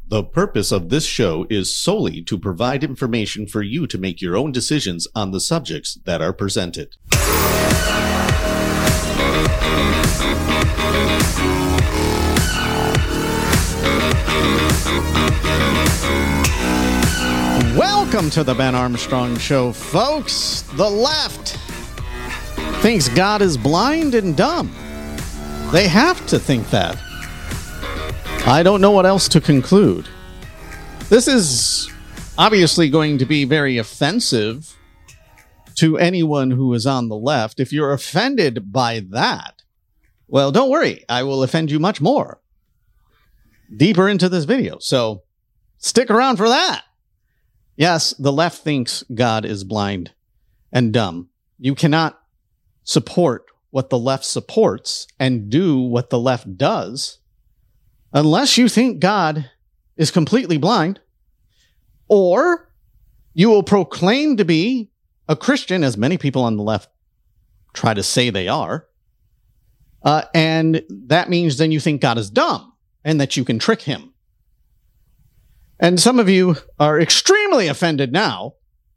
The purpose of this show is solely to provide information for you to make your own decisions on the subjects that are presented. Welcome to the Ben Armstrong Show, folks. The left thinks God is blind and dumb. They have to think that. I don't know what else to conclude. This is obviously going to be very offensive to anyone who is on the left. If you're offended by that, well, don't worry. I will offend you much more deeper into this video. So stick around for that. Yes, the left thinks God is blind and dumb. You cannot support what the left supports and do what the left does unless you think God is completely blind, or you will proclaim to be a Christian, as many people on the left try to say they are, and that means then you think God is dumb and that you can trick him. And some of you are extremely offended now,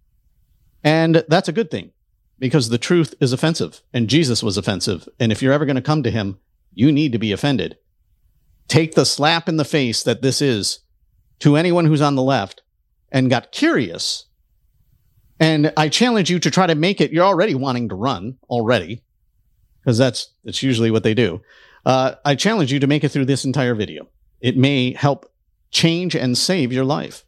and that's a good thing, because the truth is offensive, and Jesus was offensive, and if you're ever going to come to him, you need to be offended. Take the slap in the face that this is to anyone who's on the left and got curious. And I challenge you to try to make it. You're already wanting to run already, because that's usually what they do. I challenge you to make it through this entire video. It may help change and save your life.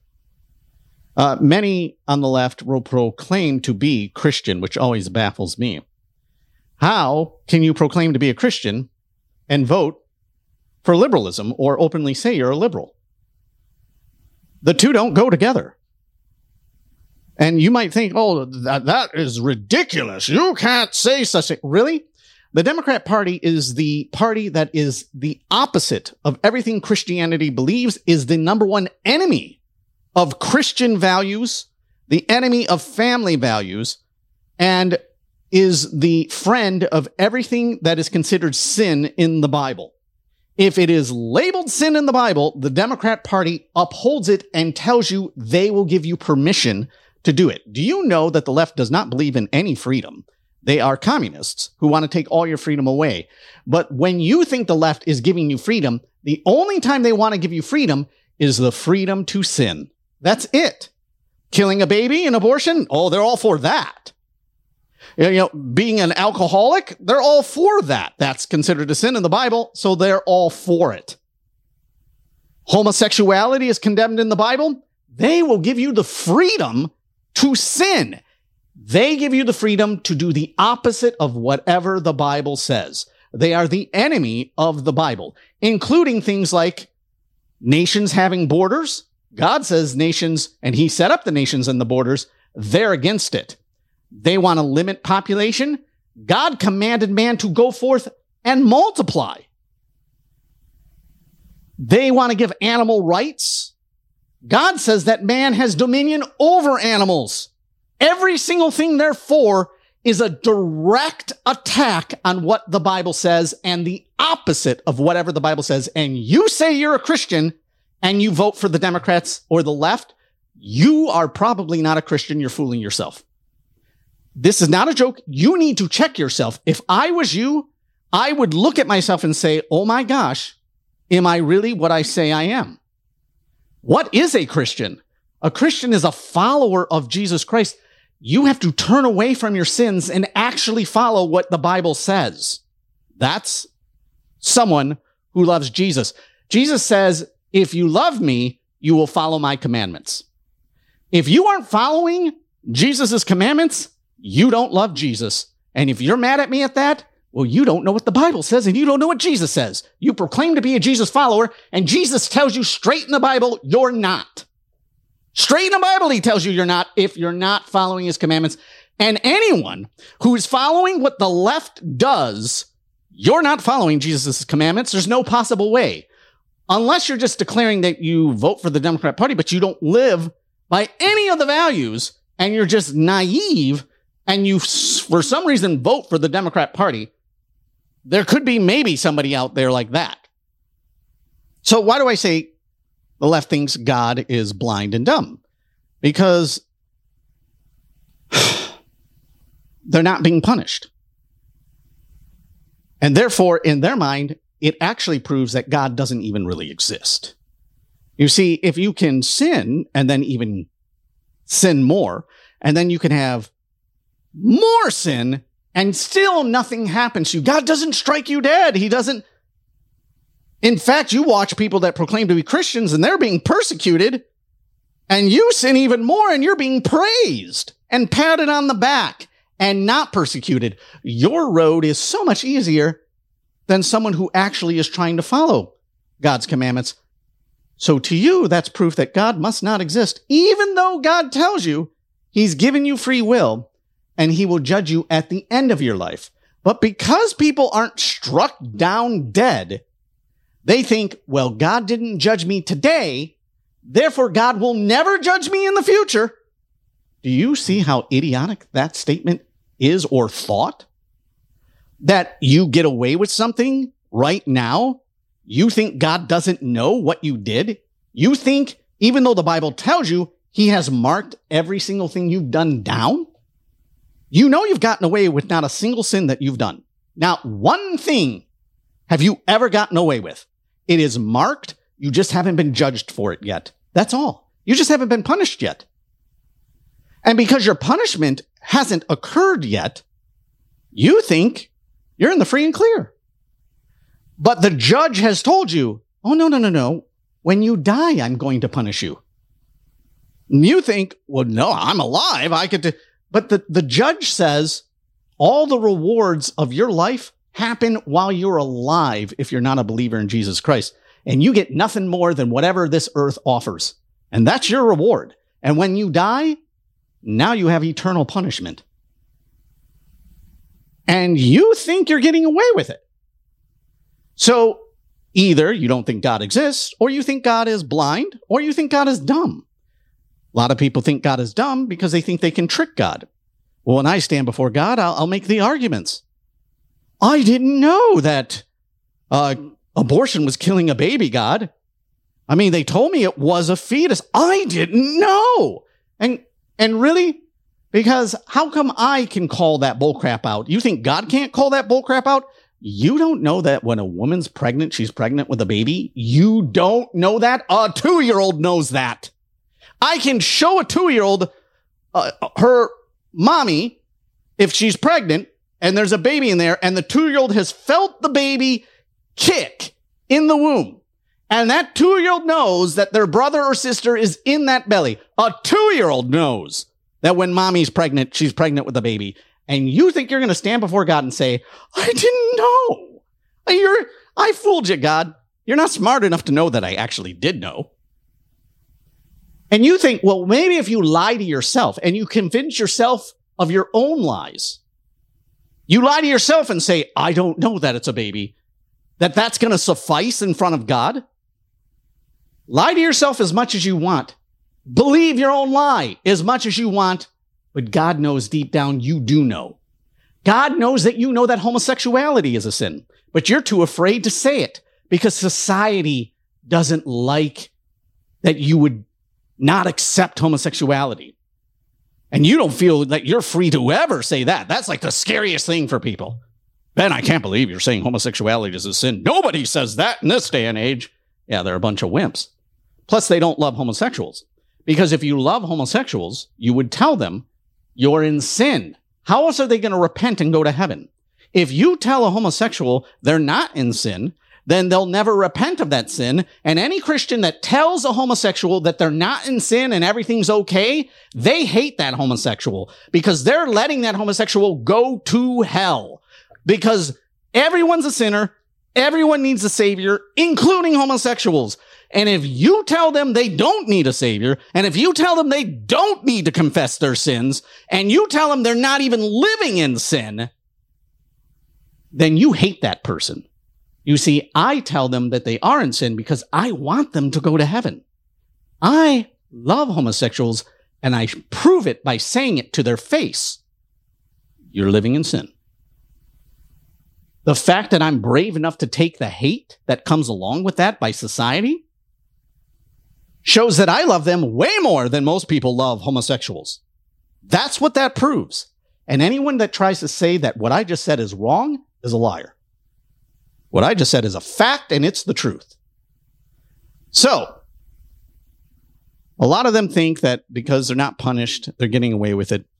Many on the left will proclaim to be Christian, which always baffles me. How can you proclaim to be a Christian and vote for liberalism or openly say you're a liberal? The two don't go together. And you might think, oh, that is ridiculous. You can't say such a... Really? The Democrat Party is the party that is the opposite of everything Christianity believes, is the number one enemy of Christian values, the enemy of family values, and is the friend of everything that is considered sin in the Bible. If it is labeled sin in the Bible, the Democrat Party upholds it and tells you they will give you permission to do it. Do you know that the left does not believe in any freedom? They are communists who want to take all your freedom away. But when you think the left is giving you freedom, the only time they want to give you freedom is the freedom to sin. That's it. Killing a baby, an abortion, oh, they're all for that. You know, being an alcoholic, they're all for that. That's considered a sin in the Bible, so they're all for it. Homosexuality is condemned in the Bible. They will give you the freedom to sin. They give you the freedom to do the opposite of whatever the Bible says. They are the enemy of the Bible, including things like nations having borders. God says nations, and he set up the nations and the borders. They're against it. They want to limit population. God commanded man to go forth and multiply. They want to give animal rights. God says that man has dominion over animals. Every single thing they're for is a direct attack on what the Bible says and the opposite of whatever the Bible says. And you say you're a Christian and you vote for the Democrats or the left, you are probably not a Christian. You're fooling yourself. This is not a joke. You need to check yourself. If I was you, I would look at myself and say, oh my gosh, am I really what I say I am? What is a Christian? A Christian is a follower of Jesus Christ. You have to turn away from your sins and actually follow what the Bible says. That's someone who loves Jesus. Jesus says, if you love me, you will follow my commandments. If you aren't following Jesus' commandments, you don't love Jesus. And if you're mad at me at that, well, you don't know what the Bible says and you don't know what Jesus says. You proclaim to be a Jesus follower, and Jesus tells you straight in the Bible, you're not. Straight in the Bible, he tells you you're not if you're not following his commandments. And anyone who is following what the left does, you're not following Jesus' commandments. There's no possible way. Unless you're just declaring that you vote for the Democrat Party, but you don't live by any of the values, and you're just naive, and you, for some reason, vote for the Democrat Party, there could be maybe somebody out there like that. So why do I say The left thinks God is blind and dumb because they're not being punished. And therefore, in their mind, it actually proves that God doesn't even really exist. You see, if you can sin and then even sin more, and then you can have more sin and still nothing happens to you. God doesn't strike you dead. He doesn't. In fact, you watch people that proclaim to be Christians and they're being persecuted, and you sin even more and you're being praised and patted on the back and not persecuted. Your road is so much easier than someone who actually is trying to follow God's commandments. So to you, that's proof that God must not exist, even though God tells you he's given you free will and he will judge you at the end of your life. But because people aren't struck down dead, they think, well, God didn't judge me today, therefore God will never judge me in the future. Do you see how idiotic that statement is or thought? That you get away with something right now? You think God doesn't know what you did? You think, even though the Bible tells you he has marked every single thing you've done down? You know you've gotten away with not a single sin that you've done. Not one thing have you ever gotten away with. It is marked. You just haven't been judged for it yet. That's all. You just haven't been punished yet. And because your punishment hasn't occurred yet, you think you're in the free and clear. But the judge has told you, oh, no. When you die, I'm going to punish you. And you think, well, no, I'm alive. I get to. But the judge says all the rewards of your life happen while you're alive if you're not a believer in Jesus Christ. And you get nothing more than whatever this earth offers. And that's your reward. And when you die, now you have eternal punishment. And you think you're getting away with it. So either you don't think God exists, or you think God is blind, or you think God is dumb. A lot of people think God is dumb because they think they can trick God. Well, when I stand before God, I'll make the arguments. I didn't know that abortion was killing a baby, God. I mean, they told me it was a fetus. I didn't know. And really? Because how come I can call that bullcrap out? You think God can't call that bullcrap out? You don't know that when a woman's pregnant, she's pregnant with a baby? You don't know that? A 2-year-old knows that. I can show a 2-year-old her mommy if she's pregnant and there's a baby in there and the 2-year-old has felt the baby kick in the womb. And that 2-year-old knows that their brother or sister is in that belly. A 2-year-old knows that when mommy's pregnant, she's pregnant with a baby. And you think you're going to stand before God and say, I didn't know. I fooled you, God. You're not smart enough to know that I actually did know. And you think, well, maybe if you lie to yourself and you convince yourself of your own lies, you lie to yourself and say, I don't know that it's a baby, that's going to suffice in front of God. Lie to yourself as much as you want. Believe your own lie as much as you want. But God knows deep down you do know. God knows that you know that homosexuality is a sin, but you're too afraid to say it because society doesn't like that you would not accept homosexuality. And you don't feel that you're free to ever say that. That's like the scariest thing for people. Ben, I can't believe you're saying homosexuality is a sin. Nobody says that in this day and age. Yeah, they're a bunch of wimps. Plus, they don't love homosexuals. Because if you love homosexuals, you would tell them you're in sin. How else are they going to repent and go to heaven? If you tell a homosexual they're not in sin, then they'll never repent of that sin. And any Christian that tells a homosexual that they're not in sin and everything's okay, they hate that homosexual because they're letting that homosexual go to hell. Because everyone's a sinner. Everyone needs a savior, including homosexuals. And if you tell them they don't need a savior, and if you tell them they don't need to confess their sins, and you tell them they're not even living in sin, then you hate that person. You see, I tell them that they are in sin because I want them to go to heaven. I love homosexuals, and I prove it by saying it to their face. You're living in sin. The fact that I'm brave enough to take the hate that comes along with that by society, shows that I love them way more than most people love homosexuals. That's what that proves. And anyone that tries to say that what I just said is wrong is a liar. What I just said is a fact, and it's the truth. So, a lot of them think that because they're not punished, they're getting away with it.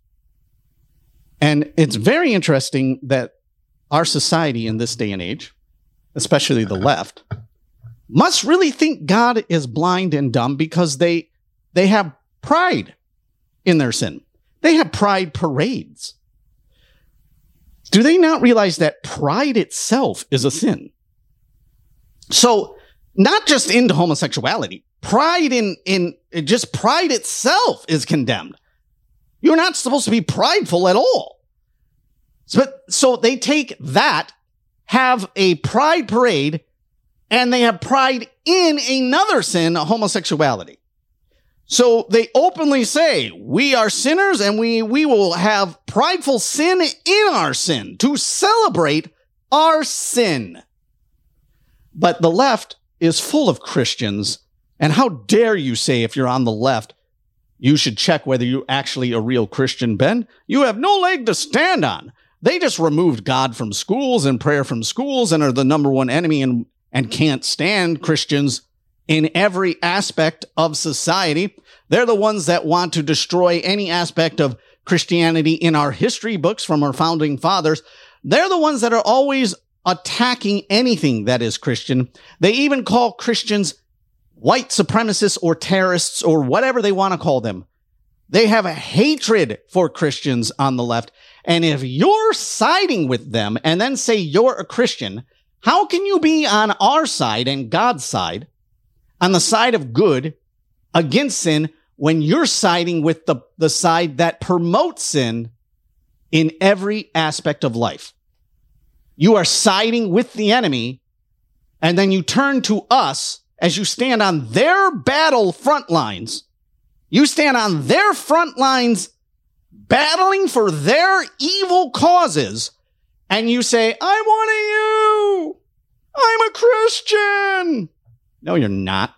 And it's very interesting that our society in this day and age, especially the left, must really think God is blind and dumb because they have pride in their sin. They have pride parades. Do they not realize that pride itself is a sin? So, not just into homosexuality, pride in just pride itself is condemned. You're not supposed to be prideful at all. So they take that, have a pride parade, and they have pride in another sin, homosexuality. So they openly say, we are sinners and we will have prideful sin in our sin to celebrate our sin. But the left is full of Christians. And how dare you say, if you're on the left, you should check whether you're actually a real Christian, Ben? You have no leg to stand on. They just removed God from schools and prayer from schools and are the number one enemy and can't stand Christians in every aspect of society. They're the ones that want to destroy any aspect of Christianity in our history books from our founding fathers. They're the ones that are always attacking anything that is Christian. They even call Christians white supremacists or terrorists or whatever they want to call them. They have a hatred for Christians on the left. And if you're siding with them and then say you're a Christian, how can you be on our side and God's side, on the side of good, against sin, when you're siding with the side that promotes sin in every aspect of life? You are siding with the enemy, and then you turn to us as you stand on their battle front lines. You stand on their front lines battling for their evil causes, and you say, I want you. I'm a Christian. No, you're not.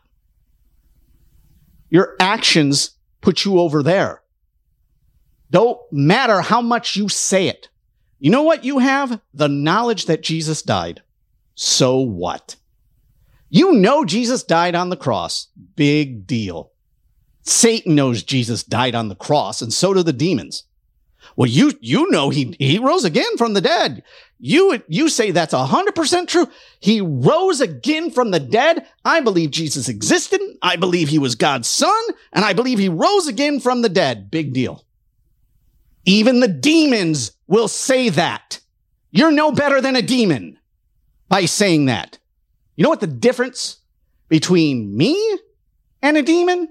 Your actions put you over there. Don't matter how much you say it. You know what you have? The knowledge that Jesus died. So what? You know Jesus died on the cross. Big deal. Satan knows Jesus died on the cross, and so do the demons. Well, you know he rose again from the dead. You say that's 100% true. He rose again from the dead. I believe Jesus existed. I believe he was God's son, and I believe he rose again from the dead. Big deal. Even the demons will say that. You're no better than a demon by saying that. You know what the difference between me and a demon?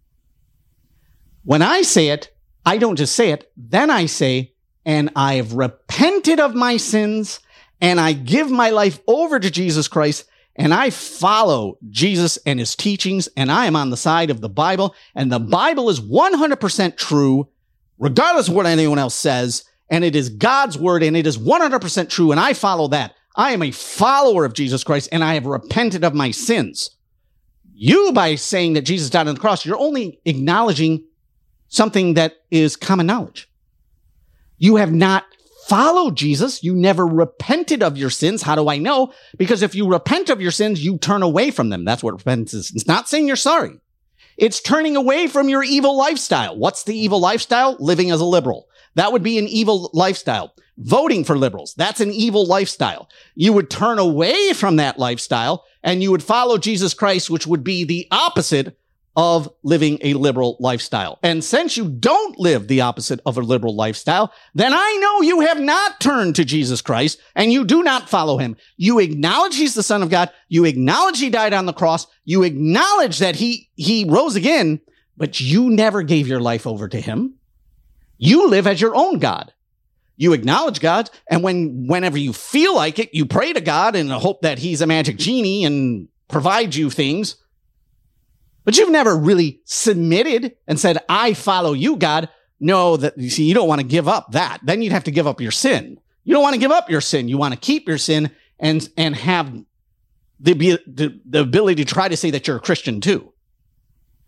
When I say it, I don't just say it. Then I say, and I've repented of my sins, and I give my life over to Jesus Christ, and I follow Jesus and his teachings, and I am on the side of the Bible, and the Bible is 100% true, regardless of what anyone else says, and it is God's word, and it is 100% true, and I follow that. I am a follower of Jesus Christ, and I have repented of my sins. You, by saying that Jesus died on the cross, you're only acknowledging something that is common knowledge. You have not followed Jesus. You never repented of your sins. How do I know? Because if you repent of your sins, you turn away from them. That's what repentance is. It's not saying you're sorry. It's turning away from your evil lifestyle. What's the evil lifestyle? Living as a liberal. That would be an evil lifestyle. Voting for liberals. That's an evil lifestyle. You would turn away from that lifestyle and you would follow Jesus Christ, which would be the opposite of living a liberal lifestyle. And since you don't live the opposite of a liberal lifestyle, then I know you have not turned to Jesus Christ and you do not follow him. You acknowledge he's the Son of God. You acknowledge he died on the cross. You acknowledge that he rose again, but you never gave your life over to him. You live as your own God. You acknowledge God, and whenever you feel like it, you pray to God in the hope that he's a magic genie and provides you things. But you've never really submitted and said, I follow you, God. No, that you see, you don't want to give up that. Then you'd have to give up your sin. You don't want to give up your sin. You want to keep your sin and have the ability to try to say that you're a Christian too.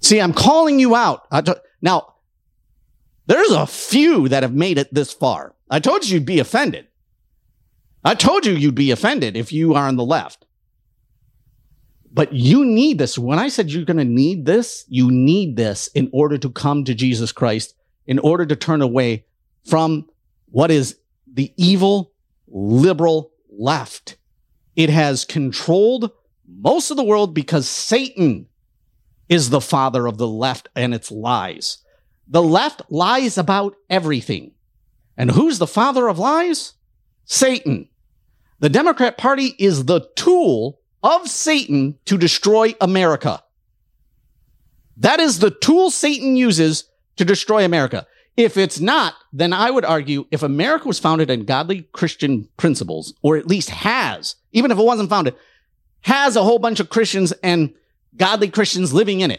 See, I'm calling you out. Now, there's a few that have made it this far. I told you you'd be offended. I told you you'd be offended if you are on the left. But you need this. When I said you're going to need this, you need this in order to come to Jesus Christ, in order to turn away from what is the evil, liberal left. It has controlled most of the world because Satan is the father of the left and its lies. The left lies about everything. And who's the father of lies? Satan. The Democrat Party is the tool of Satan to destroy America. That is the tool Satan uses to destroy America. If it's not, then I would argue if America was founded on godly Christian principles, or at least has, even if it wasn't founded, has a whole bunch of Christians and godly Christians living in it,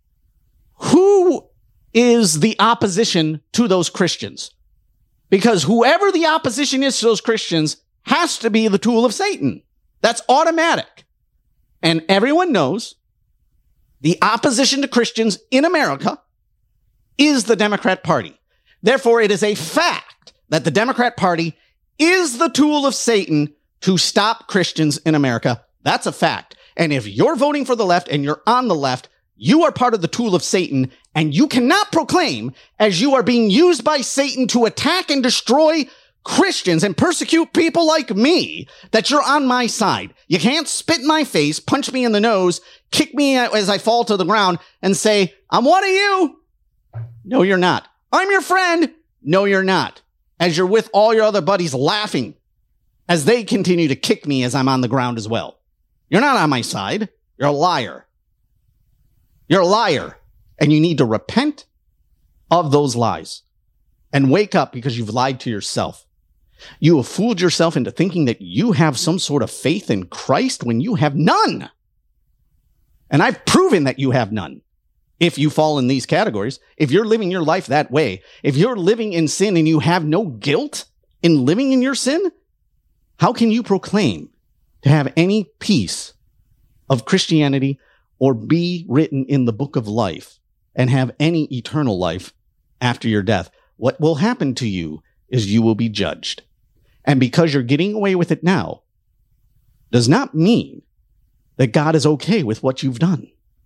who is the opposition to those Christians? Because whoever the opposition is to those Christians has to be the tool of Satan. That's automatic. And everyone knows the opposition to Christians in America is the Democrat Party. Therefore, it is a fact that the Democrat Party is the tool of Satan to stop Christians in America. That's a fact. And if you're voting for the left and you're on the left, you are part of the tool of Satan, and you cannot proclaim, as you are being used by Satan to attack and destroy Christians and persecute people like me, that you're on my side. You can't spit in my face, punch me in the nose, kick me as I fall to the ground, and say, I'm one of you. No, you're not. I'm your friend. No, you're not. As you're with all your other buddies laughing as they continue to kick me as I'm on the ground as well. You're not on my side. You're a liar. You're a liar. And you need to repent of those lies and wake up, because you've lied to yourself. You have fooled yourself into thinking that you have some sort of faith in Christ when you have none. And I've proven that you have none. If you fall in these categories, if you're living your life that way, if you're living in sin and you have no guilt in living in your sin, how can you proclaim to have any piece of Christianity or be written in the book of life and have any eternal life after your death? What will happen to you is you will be judged. And because you're getting away with it now, does not mean that God is okay with what you've done.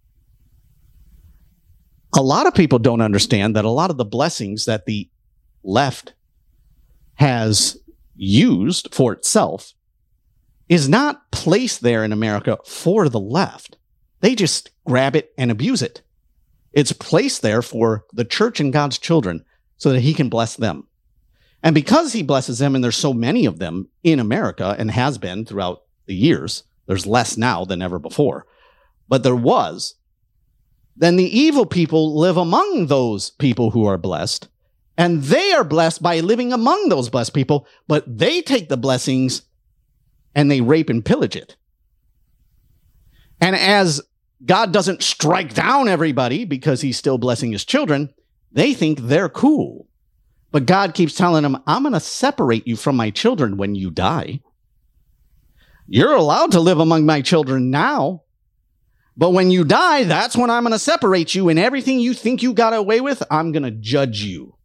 A lot of people don't understand that a lot of the blessings that the left has used for itself is not placed there in America for the left. They just grab it and abuse it. It's placed there for the church and God's children so that he can bless them. And because he blesses them, and there's so many of them in America and has been throughout the years, there's less now than ever before, but there was, then the evil people live among those people who are blessed, and they are blessed by living among those blessed people, but they take the blessings and they rape and pillage it. And as God doesn't strike down everybody because he's still blessing his children, they think they're cool. But God keeps telling them, I'm going to separate you from my children when you die. You're allowed to live among my children now. But when you die, that's when I'm going to separate you, and everything you think you got away with, I'm going to judge you.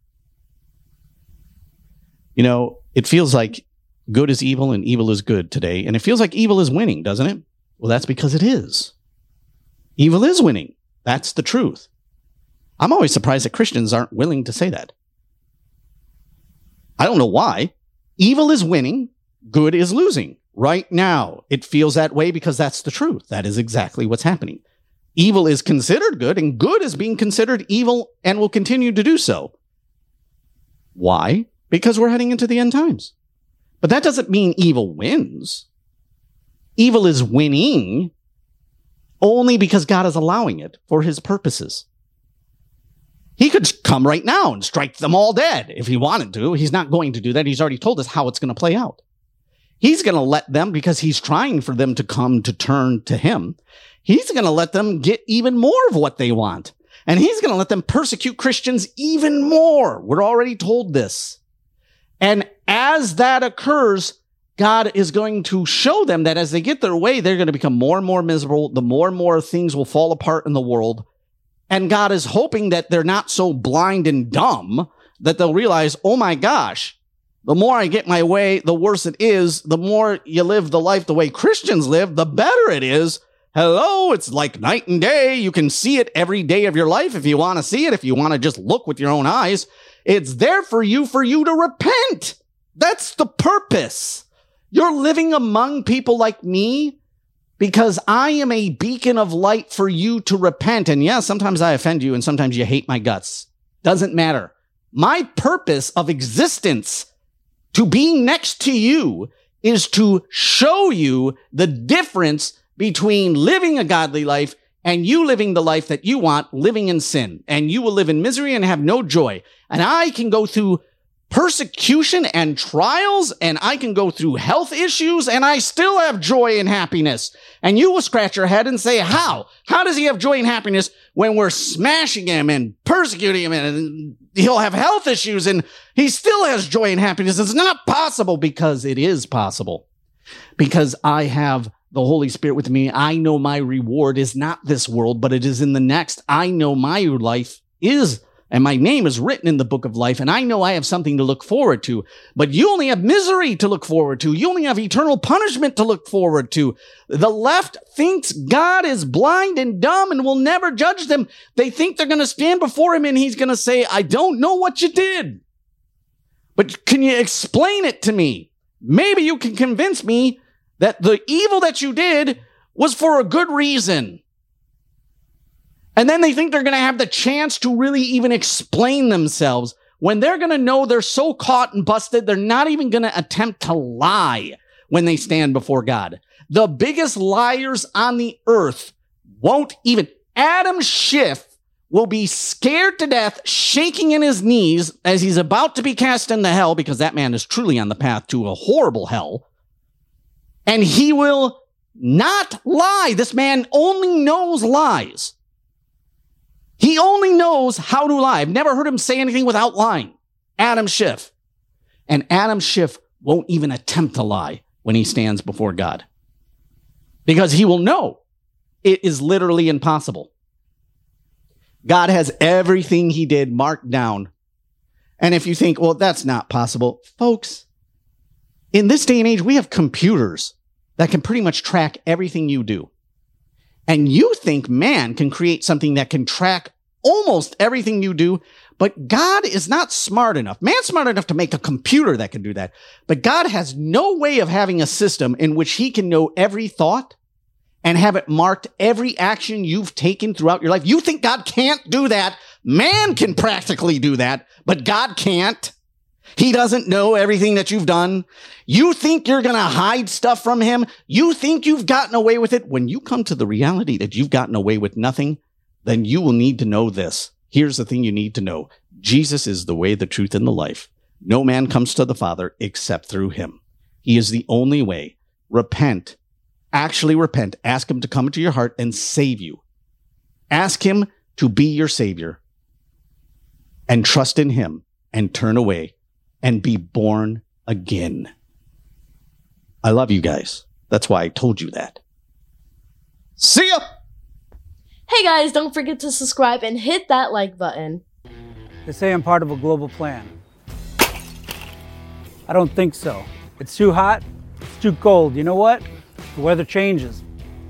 You know, it feels like good is evil and evil is good today. And it feels like evil is winning, doesn't it? Well, that's because it is. Evil is winning. That's the truth. I'm always surprised that Christians aren't willing to say that. I don't know why. Evil is winning. Good is losing. Right now, it feels that way because that's the truth. That is exactly what's happening. Evil is considered good, and good is being considered evil and will continue to do so. Why? Because we're heading into the end times. But that doesn't mean evil wins. Evil is winning only because God is allowing it for his purposes. He could come right now and strike them all dead if he wanted to. He's not going to do that. He's already told us how it's going to play out. He's going to let them, because he's trying for them to come to turn to him. He's going to let them get even more of what they want. And he's going to let them persecute Christians even more. We're already told this. And as that occurs, God is going to show them that as they get their way, they're going to become more and more miserable. The more and more things will fall apart in the world. And God is hoping that they're not so blind and dumb that they'll realize, oh my gosh, the more I get my way, the worse it is. The more you live the life the way Christians live, the better it is. Hello, it's like night and day. You can see it every day of your life if you want to see it, if you want to just look with your own eyes. It's there for you to repent. That's the purpose. You're living among people like me because I am a beacon of light for you to repent. And yeah, sometimes I offend you and sometimes you hate my guts. Doesn't matter. My purpose of existence to being next to you is to show you the difference between living a godly life and you living the life that you want, living in sin. And you will live in misery and have no joy. And I can go through persecution and trials, and I can go through health issues, and I still have joy and happiness. And you will scratch your head and say, how? How does he have joy and happiness when we're smashing him and persecuting him, and he'll have health issues, and he still has joy and happiness? It's not possible, because it is possible. Because I have the Holy Spirit with me. I know my reward is not this world, but it is in the next. I know my life is, and my name is written in the book of life, and I know I have something to look forward to. But you only have misery to look forward to. You only have eternal punishment to look forward to. The left thinks God is blind and dumb and will never judge them. They think they're going to stand before him and he's going to say, I don't know what you did, but can you explain it to me? Maybe you can convince me that the evil that you did was for a good reason. And then they think they're going to have the chance to really even explain themselves when they're going to know they're so caught and busted, they're not even going to attempt to lie when they stand before God. The biggest liars on the earth won't even. Adam Schiff will be scared to death, shaking in his knees as he's about to be cast into hell, because that man is truly on the path to a horrible hell. And he will not lie. This man only knows lies. He only knows how to lie. I've never heard him say anything without lying. Adam Schiff. And Adam Schiff won't even attempt to lie when he stands before God, because he will know it is literally impossible. God has everything he did marked down. And if you think, well, that's not possible, folks, in this day and age, we have computers that can pretty much track everything you do. And you think man can create something that can track almost everything you do, but God is not smart enough. Man's smart enough to make a computer that can do that. But God has no way of having a system in which he can know every thought and have it marked every action you've taken throughout your life. You think God can't do that? Man can practically do that, but God can't. He doesn't know everything that you've done. You think you're going to hide stuff from him. You think you've gotten away with it. When you come to the reality that you've gotten away with nothing, then you will need to know this. Here's the thing you need to know. Jesus is the way, the truth, and the life. No man comes to the Father except through him. He is the only way. Repent. Actually repent. Ask him to come into your heart and save you. Ask him to be your Savior. And trust in him and turn away and be born again. I love you guys. That's why I told you that. See ya! Hey guys, don't forget to subscribe and hit that like button. They say I'm part of a global plan. I don't think so. It's too hot, it's too cold. You know what? The weather changes.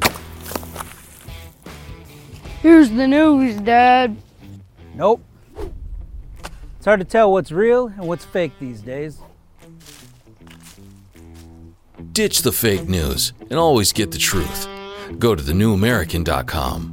Here's the news, Dad. Nope. It's hard to tell what's real and what's fake these days. Ditch the fake news and always get the truth. Go to thenewamerican.com.